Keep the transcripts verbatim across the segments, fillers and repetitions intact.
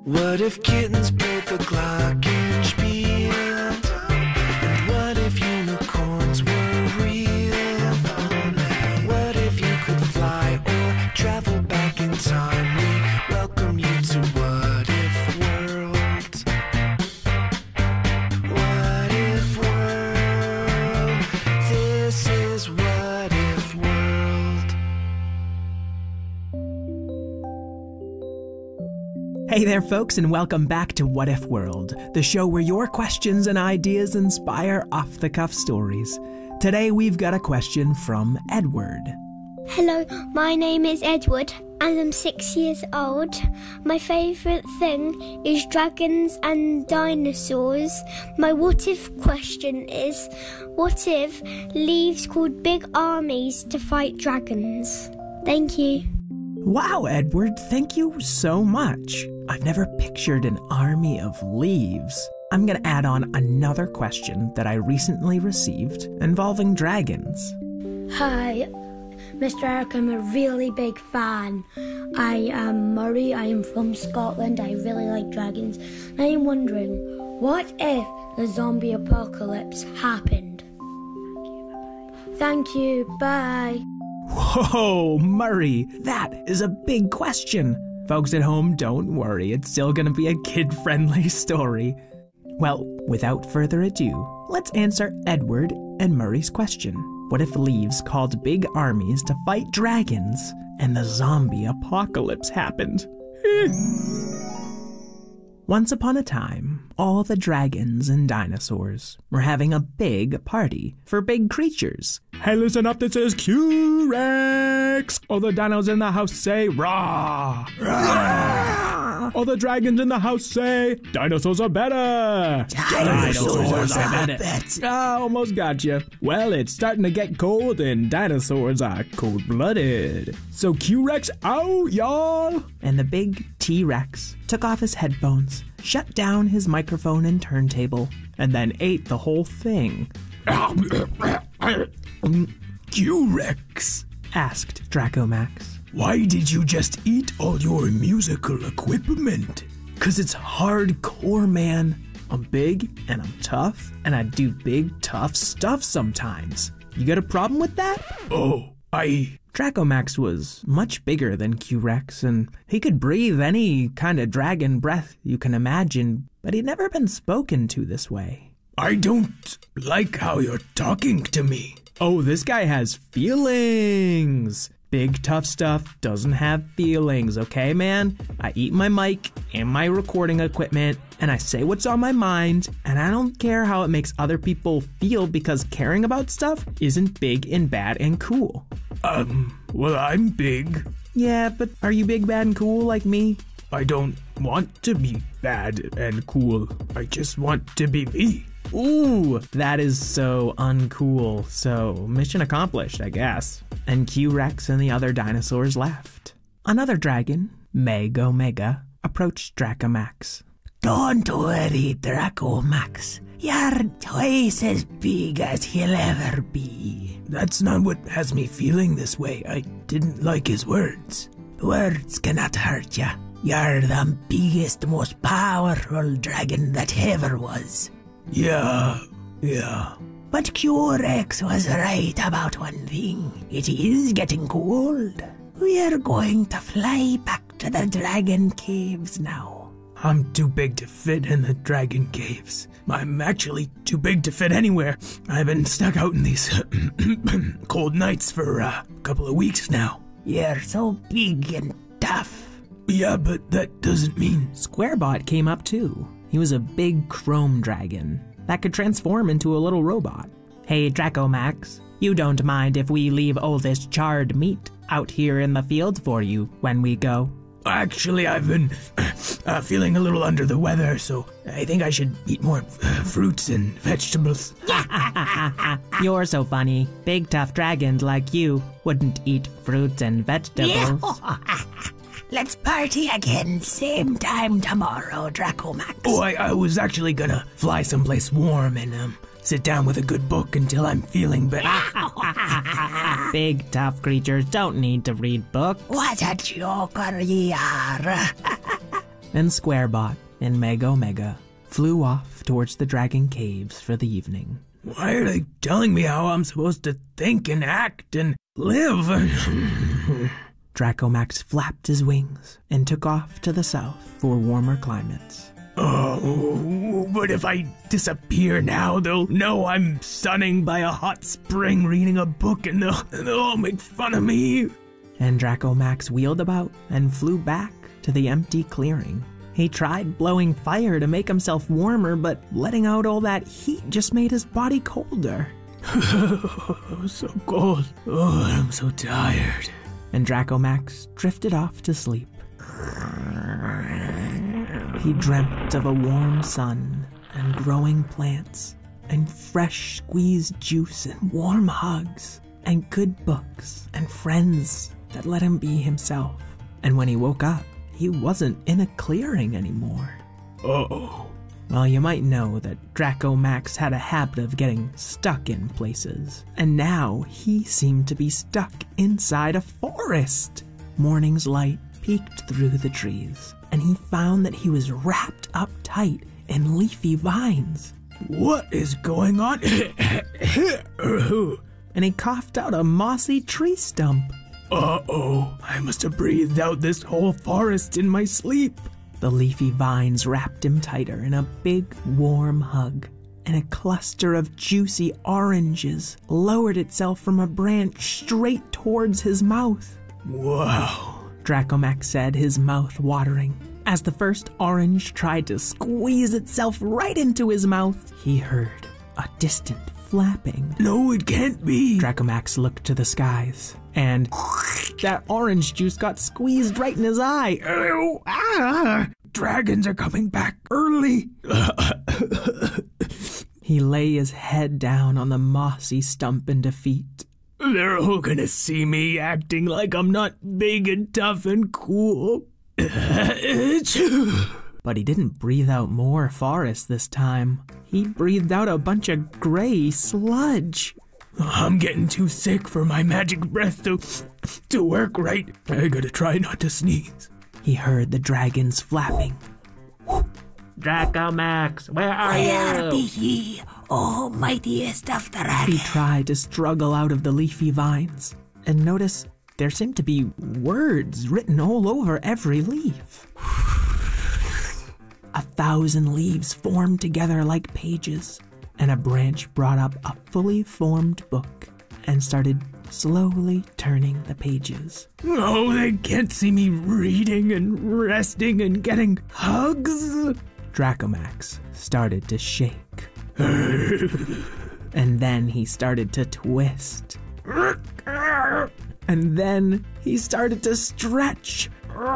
What if kittens played the glockenspiel? And what if unicorns were real? What if you could fly or travel back in time? We welcome you to What If World. What If World? This is What If World. Hey there, folks, and welcome back to What If World, the show where your questions and ideas inspire off-the-cuff stories. Today, we've got a question from Edward. Hello, my name is Edward, and I'm six years old. My favourite thing is dragons and dinosaurs. My what if question is, what if leaves called big armies to fight dragons? Thank you. Wow, Edward, thank you so much. I've never pictured an army of leaves. I'm going to add on another question that I recently received involving dragons. Hi, Mister Eric, I'm a really big fan. I am Murray, I am from Scotland, I really like dragons. And I am wondering, what if the zombie apocalypse happened? Thank you, bye. Whoa, Murray, that is a big question. Folks at home, don't worry, it's still going to be a kid-friendly story. Well, without further ado, let's answer Edward and Murray's question. What if leaves called big armies to fight dragons and the zombie apocalypse happened? Once upon a time, all the dragons and dinosaurs were having a big party for big creatures. Hey, listen up, this is Q-Rex! All the dinos in the house say, rah! Rah! All the dragons in the house say, dinosaurs are better! Dinosaurs are better. Ah, almost got you. Well, it's starting to get cold and dinosaurs are cold-blooded. So Q-Rex out, y'all! And the big T-Rex took off his headphones, shut down his microphone and turntable, and then ate the whole thing. Q-Rex, asked Dracomax. why did you just eat all your musical equipment? 'Cause it's hardcore, man. I'm big and I'm tough, and I do big, tough stuff sometimes. You got a problem with that? Oh, I... Dracomax was much bigger than Q-Rex, and he could breathe any kind of dragon breath you can imagine, but he'd never been spoken to this way. I don't like how you're talking to me. Oh, this guy has feelings. Big tough stuff doesn't have feelings, okay, man? I eat my mic and my recording equipment, and I say what's on my mind, and I don't care how it makes other people feel because caring about stuff isn't big and bad and cool. Um, well, I'm big. Yeah, but are you big, bad, and cool like me? I don't want to be bad and cool. I just want to be me. Ooh, that is so uncool. So, mission accomplished, I guess. And Q-Rex and the other dinosaurs left. Another dragon, Meg-Omega, approached Dracomax. Don't worry, Dracomax. You're twice as big as he'll ever be. That's not what has me feeling this way. I didn't like his words. Words cannot hurt ya. You're the biggest, most powerful dragon that ever was. Yeah, yeah. But Q-Rex was right about one thing. It is getting cold. We're going to fly back to the dragon caves now. I'm too big to fit in the dragon caves. I'm actually too big to fit anywhere. I've been stuck out in these cold nights for uh, a couple of weeks now. You're so big and tough. Yeah, but that doesn't mean... Squarebot came up too. He was a big chrome dragon that could transform into a little robot. Hey, Dracomax, you don't mind if we leave all this charred meat out here in the field for you when we go? Actually, I've been uh, feeling a little under the weather, so I think I should eat more uh, fruits and vegetables. You're so funny. Big tough dragons like you wouldn't eat fruits and vegetables. Let's party again, same time tomorrow, Dracomax. Oh, I, I was actually gonna fly someplace warm and um sit down with a good book until I'm feeling better. Big tough creatures don't need to read books. What a joker ye are. and Squarebot and Meg-O-Mega flew off towards the dragon caves for the evening. Why are they telling me how I'm supposed to think and act and live? Dracomax flapped his wings and took off to the south for warmer climates. Oh, but if I disappear now, they'll know I'm sunning by a hot spring reading a book, and they'll, they'll all make fun of me. And Dracomax wheeled about and flew back to the empty clearing. He tried blowing fire to make himself warmer, but letting out all that heat just made his body colder. I'm so cold. Oh, I'm so tired. And Dracomax drifted off to sleep. He dreamt of a warm sun and growing plants and fresh squeezed juice and warm hugs and good books and friends that let him be himself. And when he woke up, he wasn't in a clearing anymore. Uh-oh. Well, you might know that Dracomax had a habit of getting stuck in places, and now he seemed to be stuck inside a forest. Morning's light peeked through the trees, and he found that he was wrapped up tight in leafy vines. What is going on? And he coughed out a mossy tree stump. Uh-oh, I must have breathed out this whole forest in my sleep. The leafy vines wrapped him tighter in a big, warm hug, and a cluster of juicy oranges lowered itself from a branch straight towards his mouth. Wow, Dracomax said, his mouth watering. As the first orange tried to squeeze itself right into his mouth, he heard a distant flapping. No, it can't be. Dracomax looked to the skies, and that orange juice got squeezed right in his eye. Ew, ah, dragons are coming back early. He lay his head down on the mossy stump in defeat. They're all gonna see me acting like I'm not big and tough and cool. But he didn't breathe out more forest this time. He breathed out a bunch of gray sludge. I'm getting too sick for my magic breath to, to work right. I gotta try not to sneeze. He heard the dragons flapping. Dracomax, where are Where you? be ye, oh mightiest of the He dragons? tried to struggle out of the leafy vines and noticed there seemed to be words written all over every leaf. A thousand leaves formed together like pages, and a branch brought up a fully formed book and started slowly turning the pages. Oh, they can't see me reading and resting and getting hugs. Dracomax started to shake. And then he started to twist. And then he started to stretch.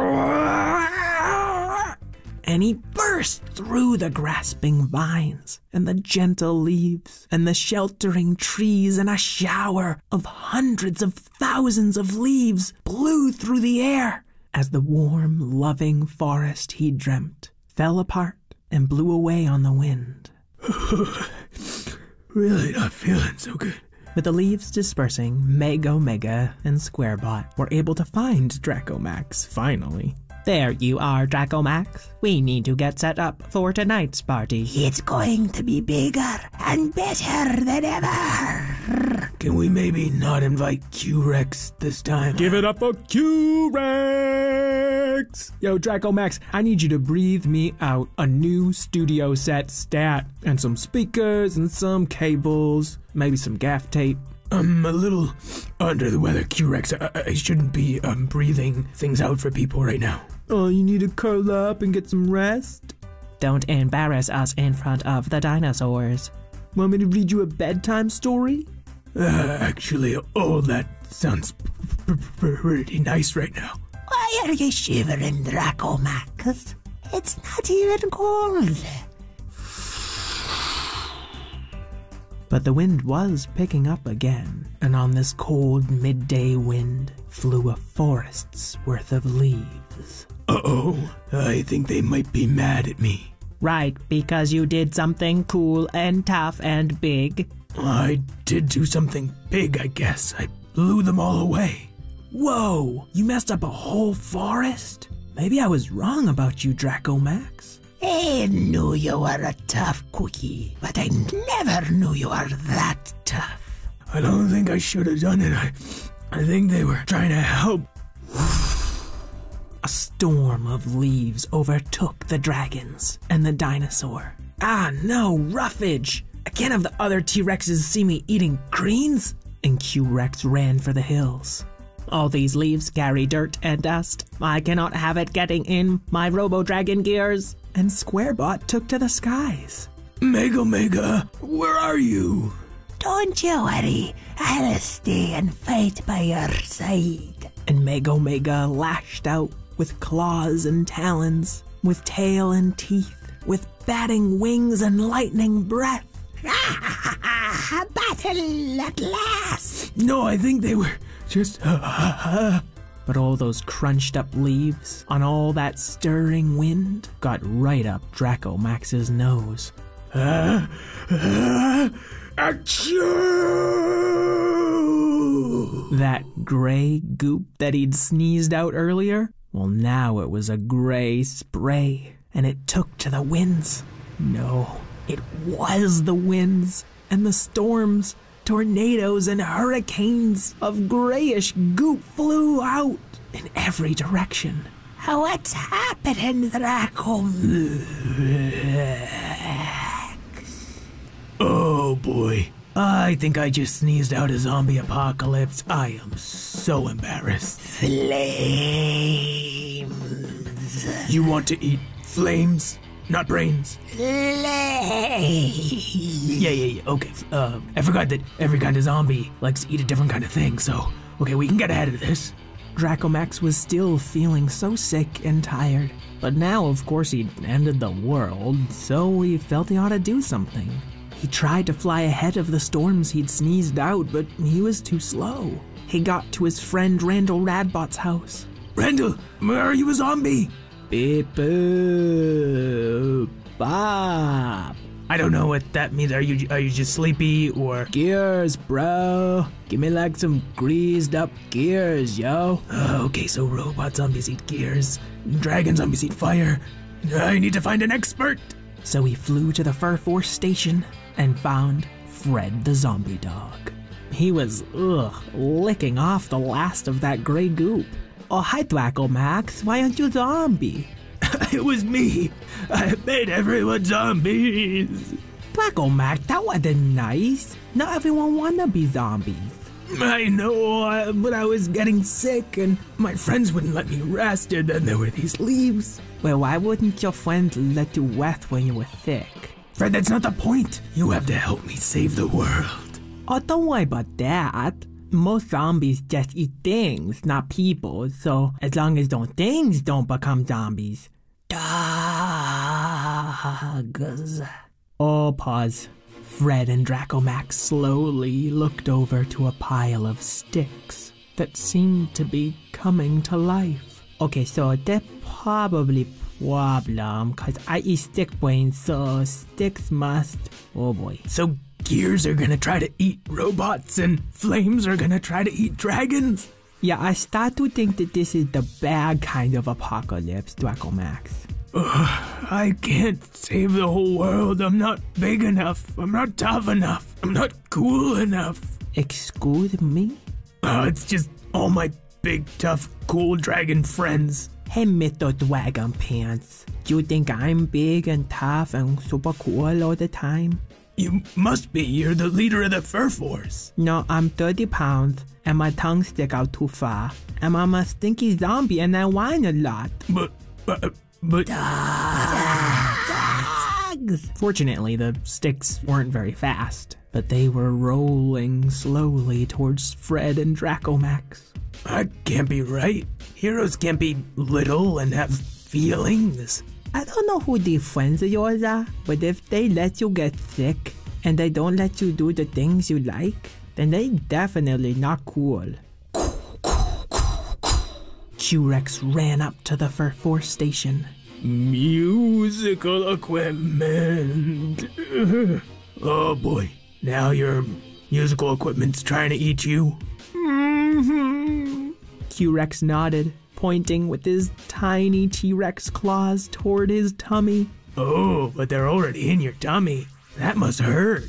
And he burst through the grasping vines and the gentle leaves and the sheltering trees, and a shower of hundreds of thousands of leaves blew through the air as the warm, loving forest he dreamt fell apart and blew away on the wind. Really not feeling so good. With the leaves dispersing, Meg-O-Mega and Squarebot were able to find Dracomax finally. There you are, Dracomax. We need to get set up for tonight's party. It's going to be bigger and better than ever. Can we maybe not invite Q-Rex this time? Give it up for Q-Rex! Yo, Dracomax, I need you to breathe me out a new studio set stat and some speakers and some cables, maybe some gaff tape. I'm a little under the weather, Q-Rex. I, I shouldn't be um, breathing things out for people right now. Oh, you need to curl up and get some rest? Don't embarrass us in front of the dinosaurs. Want me to read you a bedtime story? Uh, actually, oh, that sounds p- p- pretty nice right now. Why are you shivering, Dracomax? It's not even cold. But the wind was picking up again, and on this cold midday wind flew a forest's worth of leaves. Uh-oh, I think they might be mad at me. Right, because you did something cool and tough and big. I did do something big, I guess. I blew them all away. Whoa, you messed up a whole forest? maybe I was wrong about you, Draco Max. I knew you were a tough cookie, but I never knew you were that tough. I don't think I should have done it. I, I think they were trying to help. A storm of leaves overtook the dragons and the dinosaur. Ah, no, Roughage! I can't have the other T-Rexes see me eating greens! And Q-Rex ran for the hills. All these leaves carry dirt and dust. I cannot have it getting in my Robo-Dragon gears. And Squarebot took to the skies. Mega Mega, where are you? Don't you worry, I'll stay and fight by your side. And Mega Mega lashed out with claws and talons, with tail and teeth, with batting wings and lightning breath. Battle at last! No, I think they were just... But all those crunched up leaves on all that stirring wind got right up Draco Max's nose. Uh, uh, achoo! That gray goop that he'd sneezed out earlier? Well, now it was a gray spray, and it took to the winds. No, it was the winds and the storms. Tornadoes and hurricanes of grayish goop flew out in every direction. What's happening, Draco Max? Oh boy, I think I just sneezed out a zombie apocalypse. I am so embarrassed. Flames. You want to eat flames? Not brains. Flames. Yeah, yeah, yeah, okay. Uh, I forgot that every kind of zombie likes to eat a different kind of thing, so, okay, we can get ahead of this. Draco Max was still feeling so sick and tired, but now, of course, he'd ended the world, so he felt he ought to do something. He tried to fly ahead of the storms he'd sneezed out, but he was too slow. He got to his friend Randall Radbot's house. Randall, are you a zombie? Beep boop bop. I don't know what that means. Are you are you just sleepy or gears, bro? Give me like some greased up gears, yo. Uh, okay, so robot zombies eat gears, dragon zombies eat fire. I need to find an expert. So he flew to the Fur Force station and found Fred the zombie dog. He was ugh licking off the last of that gray goop. Oh, hi, Draco Max. Why aren't you zombie? It was me. I made everyone zombies. Draco Max, that wasn't nice. Not everyone wanna be zombies. I know, but I was getting sick and my friends wouldn't let me rest, and then there were these leaves. Well, why wouldn't your friends let you rest when you were sick? Fred, that's not the point. You have to help me save the world. Oh, don't worry about that. Most zombies just eat things, not people, so as long as those things don't become zombies. Dogs. Oh, pause. Fred and Draco Max slowly looked over to a pile of sticks that seemed to be coming to life. Okay, so that's probably problem, cause I eat stick brains, so sticks must... Oh boy. So gears are gonna try to eat robots and flames are gonna try to eat dragons? Yeah, I start to think that this is the bad kind of apocalypse, Draco Max. Ugh, I can't save the whole world. I'm not big enough. I'm not tough enough. I'm not cool enough. Excuse me? Oh, it's just all my big, tough, cool dragon friends. Hey, Mister Dragon Pants. Do you think I'm big and tough and super cool all the time? You must be. You're the leader of the Fur Force. No, I'm thirty pounds and my tongue stick out too far. And I'm a stinky zombie and I whine a lot. But, but, but... Dogs! Fortunately, the sticks weren't very fast, but they were rolling slowly towards Fred and Draco Max. That can't be right. Heroes can't be little and have feelings. I don't know who these friends of yours are, but if they let you get sick and they don't let you do the things you like, then they definitely not cool. Q-Rex ran up to the Fur Force station. Musical equipment. Oh boy, now your musical equipment's trying to eat you? Mm-hmm. Q-Rex nodded, pointing with his tiny T-Rex claws toward his tummy. Oh, but they're already in your tummy. That must hurt.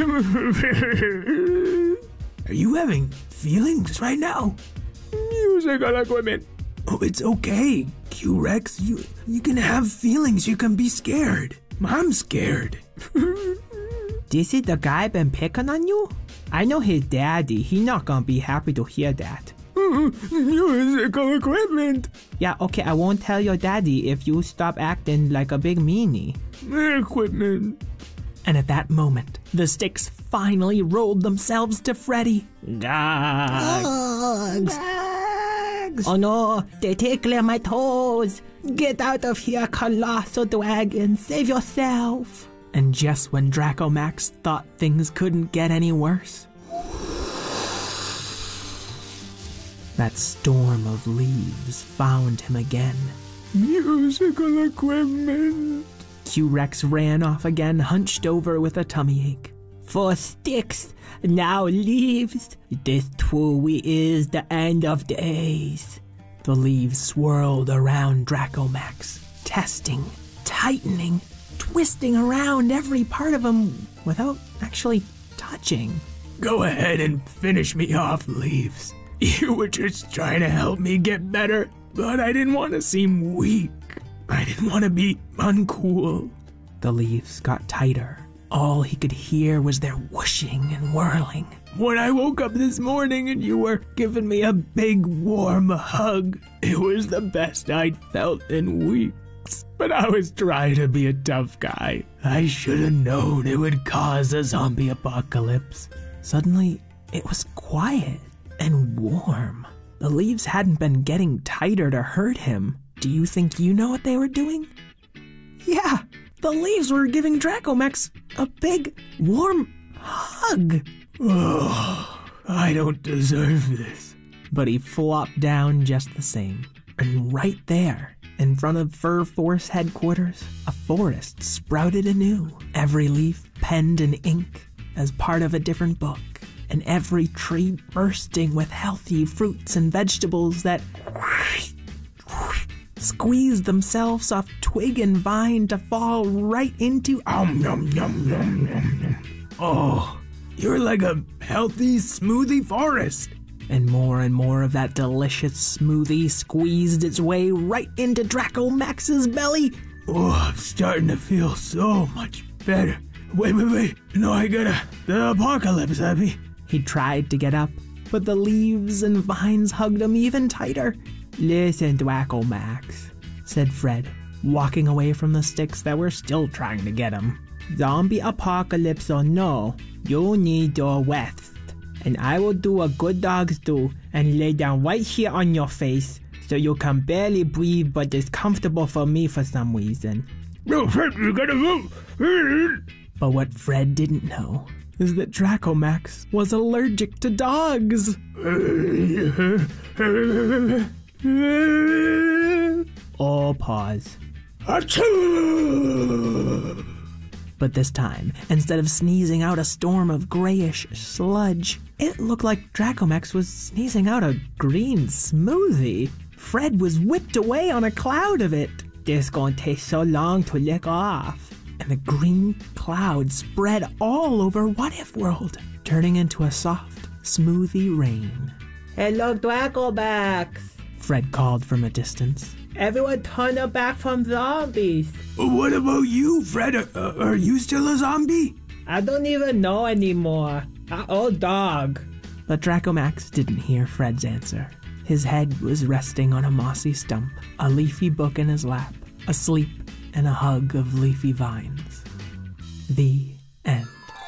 Are you having feelings right now? Musical equipment. Oh, it's okay, Q-Rex. You, you can have feelings. You can be scared. I'm scared. This is the guy been picking on you? I know his daddy. He not gonna be happy to hear that. Musical equipment. Yeah, okay, I won't tell your daddy if you stop acting like a big meanie. Equipment. And at that moment, the sticks finally rolled themselves to Freddy. Dogs. Dogs. Oh no, they tickle my toes. Get out of here, colossal dragon. Save yourself. And just when Dracomax thought things couldn't get any worse, that storm of leaves found him again. Musical equipment. Q-Rex ran off again, hunched over with a tummy ache. For sticks, now leaves. This truly is the end of days. The leaves swirled around Dracomax, testing, tightening, twisting around every part of him without actually touching. Go ahead and finish me off, Leaves. You were just trying to help me get better, but I didn't want to seem weak. I didn't want to be uncool. The leaves got tighter. All he could hear was their whooshing and whirling. When I woke up this morning and you were giving me a big warm hug, it was the best I'd felt in weeks. But I was trying to be a tough guy. I should have known it would cause a zombie apocalypse. Suddenly, it was quiet and warm. The leaves hadn't been getting tighter to hurt him. Do you think you know what they were doing? Yeah, the leaves were giving Dracomax a big, warm hug. Oh, I don't deserve this. But he flopped down just the same. And right there, in front of Fur Force headquarters, a forest sprouted anew. Every leaf penned in ink as part of a different book. And every tree bursting with healthy fruits and vegetables that squeezed themselves off twig and vine to fall right into um, yum, yum, yum, yum, yum. Oh, you're like a healthy smoothie forest. And more and more of that delicious smoothie squeezed its way right into Dracomax's belly. Oh, I'm starting to feel so much better. Wait, wait, wait. No, I gotta... The apocalypse, Abby. He tried to get up, but the leaves and vines hugged him even tighter. Listen, Dracomax, said Fred, walking away from the sticks that were still trying to get him. Zombie apocalypse or no, you need your rest. And I will do what good dogs do and lay down right here on your face so you can barely breathe but it's comfortable for me for some reason. No, Fred, you gotta move. But what Fred didn't know is that Dracomax was allergic to dogs. All pause. But this time, instead of sneezing out a storm of grayish sludge, it looked like Dracomax was sneezing out a green smoothie. Fred was whipped away on a cloud of it. This gonna take so long to lick off. And the green cloud spread all over What If World, turning into a soft, smoothie rain. Hello, Dracomax, Fred called from a distance. Everyone turn their back from zombies. What about you, Fred? Uh, are you still a zombie? I don't even know anymore. I'm old dog. But Dracomax didn't hear Fred's answer. His head was resting on a mossy stump, a leafy book in his lap, asleep in a hug of leafy vines. The end.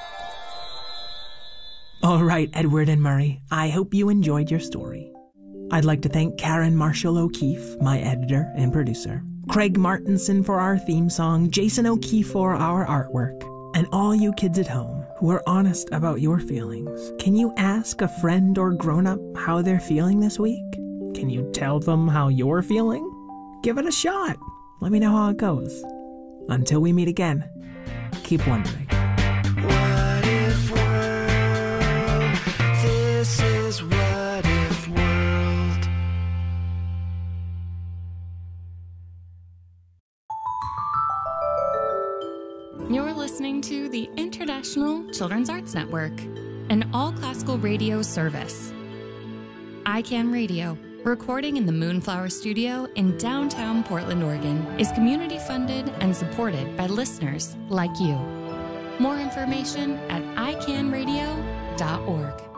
All right, Edward and Murray, I hope you enjoyed your story. I'd like to thank Karen Marshall O'Keefe, my editor and producer, Craig Martinson for our theme song, Jason O'Keefe for our artwork, and all you kids at home who are honest about your feelings. Can you ask a friend or grown-up how they're feeling this week? Can you tell them how you're feeling? Give it a shot. Let me know how it goes. Until we meet again, keep wondering. What if world? This is What If World. listening to the International Children's Arts Network, an all-classical radio service. I CAN Radio, recording in the Moonflower Studio in downtown Portland, Oregon, is community-funded and supported by listeners like you. More information at i can radio dot org.